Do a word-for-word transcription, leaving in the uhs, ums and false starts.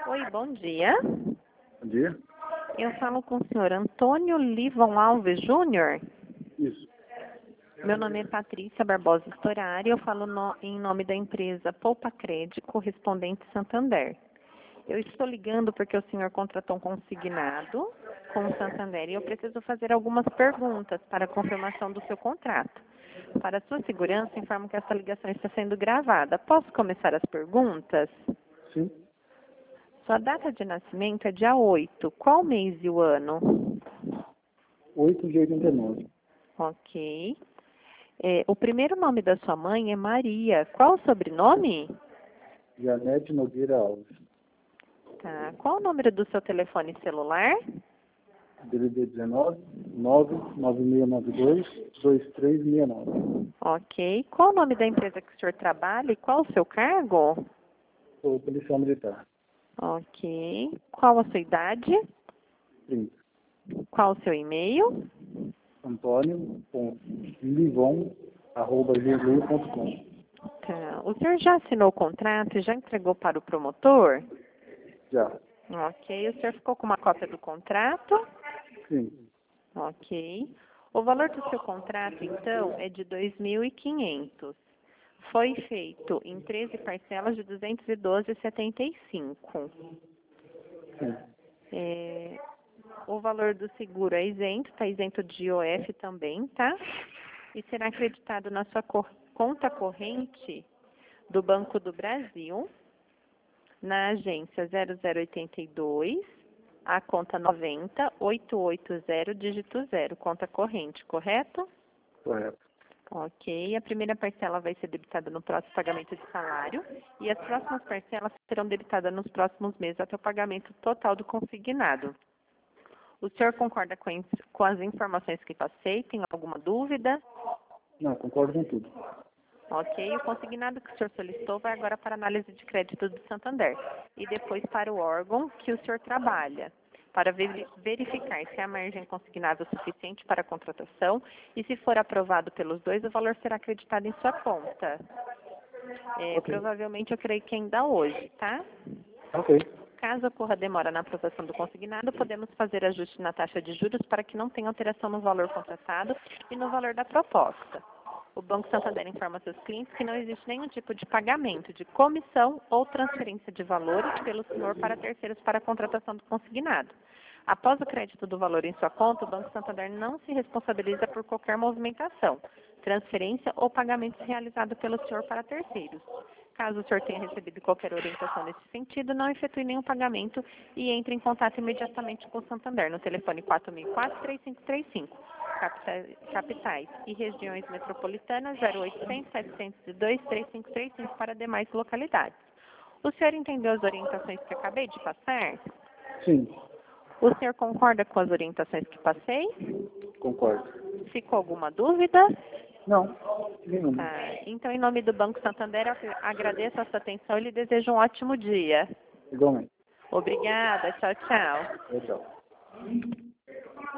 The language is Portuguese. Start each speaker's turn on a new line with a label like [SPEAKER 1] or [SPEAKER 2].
[SPEAKER 1] Oi, bom dia.
[SPEAKER 2] Bom dia.
[SPEAKER 1] Eu falo com o senhor Antônio Livon Alves Júnior.
[SPEAKER 2] Isso.
[SPEAKER 1] Meu nome é Patrícia Barbosa Storari, eu falo no, em nome da empresa Poupa Crédito, correspondente Santander. Eu estou ligando porque o senhor contratou um consignado com o Santander e eu preciso fazer algumas perguntas para a confirmação do seu contrato. Para sua segurança, informo que essa ligação está sendo gravada. Posso começar as perguntas?
[SPEAKER 2] Sim.
[SPEAKER 1] Sua data de nascimento é dia oito. Qual mês e o ano?
[SPEAKER 2] oito de oitenta e nove.
[SPEAKER 1] Ok. É, o primeiro nome da sua mãe é Maria. Qual o sobrenome?
[SPEAKER 2] Janete Nogueira Alves.
[SPEAKER 1] Tá. Qual o número do seu telefone celular?
[SPEAKER 2] D D D dezenove, nove nove seis nove dois, dois três seis nove.
[SPEAKER 1] Ok. Qual o nome da empresa que o senhor trabalha e qual o seu cargo?
[SPEAKER 2] Sou policial militar.
[SPEAKER 1] Ok. Qual a sua idade?
[SPEAKER 2] trinta.
[SPEAKER 1] Qual o seu e-mail?
[SPEAKER 2] Antônio ponto livon arroba gmail ponto com.
[SPEAKER 1] Tá. O senhor já assinou o contrato e já entregou para o promotor?
[SPEAKER 2] Já.
[SPEAKER 1] Ok. O senhor ficou com uma cópia do contrato?
[SPEAKER 2] Sim.
[SPEAKER 1] Ok. O valor do seu contrato, então, é de dois mil e quinhentos. Foi feito em treze parcelas de duzentos e doze vírgula setenta e cinco.
[SPEAKER 2] Sim.
[SPEAKER 1] É, o valor do seguro é isento, está isento de I O F também, tá? E será acreditado na sua cor- conta corrente do Banco do Brasil, na agência zero zero oitenta e dois, a conta noventa, oitocentos e oitenta, dígito zero, conta corrente, correto?
[SPEAKER 2] Correto.
[SPEAKER 1] Ok. A primeira parcela vai ser debitada no próximo pagamento de salário e as próximas parcelas serão debitadas nos próximos meses até o pagamento total do consignado. O senhor concorda com, ins- com as informações que passei? Tem alguma dúvida?
[SPEAKER 2] Não, concordo com tudo.
[SPEAKER 1] Ok. O consignado que o senhor solicitou vai agora para a análise de crédito do Santander e depois para o órgão que o senhor trabalha, para veri- verificar se a margem consignada é suficiente para a contratação e, se for aprovado pelos dois, o valor será acreditado em sua conta. É,
[SPEAKER 2] Ok.
[SPEAKER 1] provavelmente, eu creio que ainda hoje, tá?
[SPEAKER 2] Ok.
[SPEAKER 1] Caso ocorra demora na aprovação do consignado, podemos fazer ajuste na taxa de juros para que não tenha alteração no valor contratado e no valor da proposta. O Banco Santander informa seus clientes que não existe nenhum tipo de pagamento de comissão ou transferência de valores pelo senhor para terceiros para a contratação do consignado. Após o crédito do valor em sua conta, o Banco Santander não se responsabiliza por qualquer movimentação, transferência ou pagamento realizado pelo senhor para terceiros. Caso o senhor tenha recebido qualquer orientação nesse sentido, não efetue nenhum pagamento e entre em contato imediatamente com o Santander no telefone quatro mil e quatro, três cinco três cinco, capitais, capitais e regiões metropolitanas zero oitocentos, setecentos e dois, três cinco três cinco para demais localidades. O senhor entendeu as orientações que acabei de passar?
[SPEAKER 2] Sim.
[SPEAKER 1] O senhor concorda com as orientações que passei?
[SPEAKER 2] Concordo.
[SPEAKER 1] Ficou alguma dúvida?
[SPEAKER 2] Não. Nenhuma.
[SPEAKER 1] Tá. Então, em nome do Banco Santander, eu agradeço a sua atenção e lhe desejo um ótimo dia.
[SPEAKER 2] Igualmente.
[SPEAKER 1] Obrigada. Tchau, tchau.
[SPEAKER 2] Tchau, tchau.